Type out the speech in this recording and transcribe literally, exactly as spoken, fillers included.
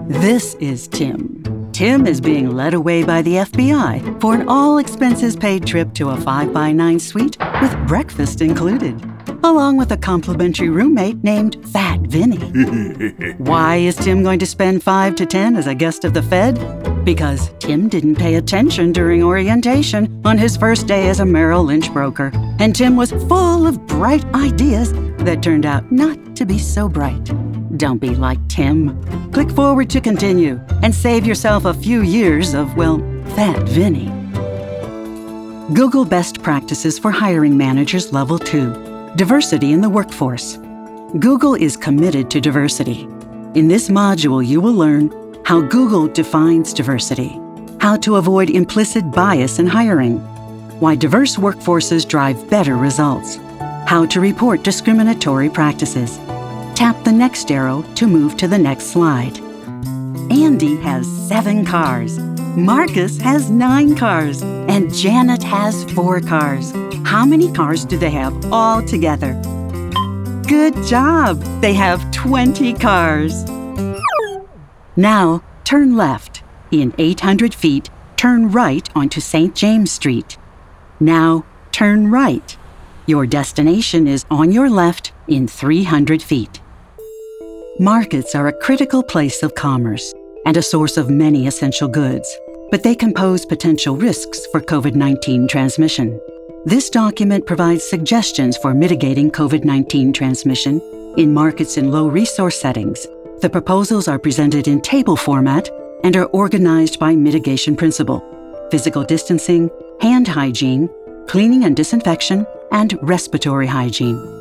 This is Tim. Tim is being led away by the F B I for an all-expenses-paid trip to a five by nine suite with breakfast included, along with a complimentary roommate named Fat Vinny. Why is Tim going to spend five to ten as a guest of the Fed? Because Tim didn't pay attention during orientation on his first day as a Merrill Lynch broker, and Tim was full of bright ideas that turned out not to be so bright. Don't be like Tim. Click forward to continue and save yourself a few years of, well, Fat Vinny. Google Best Practices for Hiring Managers Level two. Diversity in the Workforce. Google is committed to diversity. In this module, you will learn how Google defines diversity, how to avoid implicit bias in hiring, why diverse workforces drive better results, how to report discriminatory practices. Tap the next arrow to move to the next slide. Andy has seven cars, Marcus has nine cars, and Janet has four cars. How many cars do they have all together? Good job! They have twenty cars. Now, turn left. In eight hundred feet, turn right onto Saint James Street. Now, turn right. Your destination is on your left in three hundred feet. Markets are a critical place of commerce and a source of many essential goods, but they can pose potential risks for COVID nineteen transmission. This document provides suggestions for mitigating COVID nineteen transmission in markets in low-resource settings. The proposals are presented in table format and are organized by mitigation principle: physical distancing, hand hygiene, cleaning and disinfection, and respiratory hygiene.